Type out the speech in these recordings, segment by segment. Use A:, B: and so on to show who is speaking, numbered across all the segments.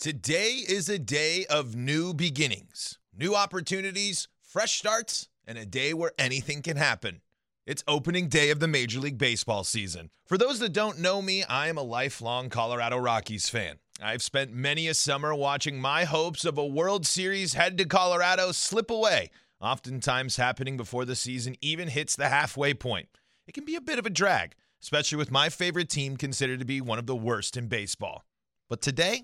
A: Today is a day of new beginnings, new opportunities, fresh starts, and a day where anything can happen. It's opening day of the Major League Baseball season. For those that don't know me, I am a lifelong Colorado Rockies fan. I've spent many a summer watching my hopes of a World Series head to Colorado slip away, oftentimes happening before the season even hits the halfway point. It can be a bit of a drag, especially with my favorite team considered to be one of the worst in baseball. But today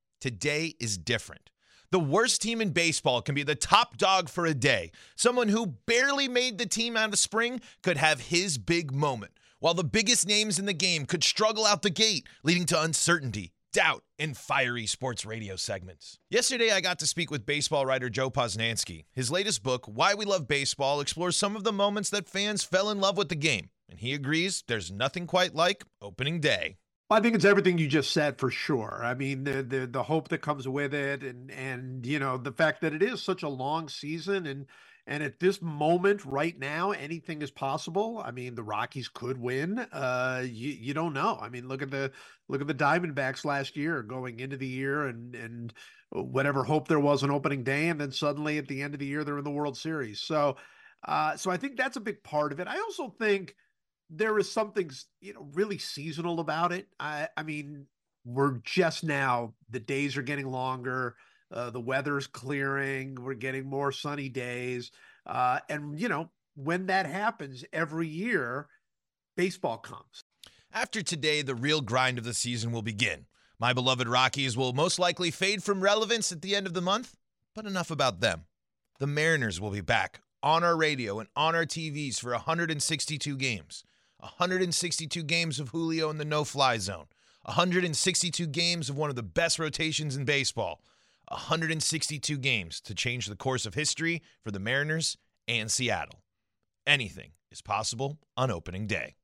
A: is different. The worst team in baseball can be the top dog for a day. Someone who barely made the team out of spring could have his big moment, while the biggest names in the game could struggle out the gate, leading to uncertainty, doubt, and fiery sports radio segments. Yesterday, I got to speak with baseball writer Joe Posnanski. His latest book, Why We Love Baseball, explores some of the moments that fans fell in love with the game, and he agrees there's nothing quite like opening day.
B: I think it's everything you just said for sure. I mean, the hope that comes with it, and you know, the fact that it is such a long season, and at this moment right now, anything is possible. I mean, the Rockies could win. You don't know. I mean, look at the Diamondbacks last year going into the year, and whatever hope there was on opening day, and then suddenly at the end of the year they're in the World Series. So I think that's a big part of it. I also think there is something, really seasonal about it. I mean, we're just now, the days are getting longer. The weather's clearing. We're getting more sunny days. And when that happens every year, baseball comes.
A: After today, the real grind of the season will begin. My beloved Rockies will most likely fade from relevance at the end of the month, but enough about them. The Mariners will be back on our radio and on our TVs for 162 games. 162 games of Julio in the no-fly zone. 162 games of one of the best rotations in baseball. 162 games to change the course of history for the Mariners and Seattle. Anything is possible on opening day.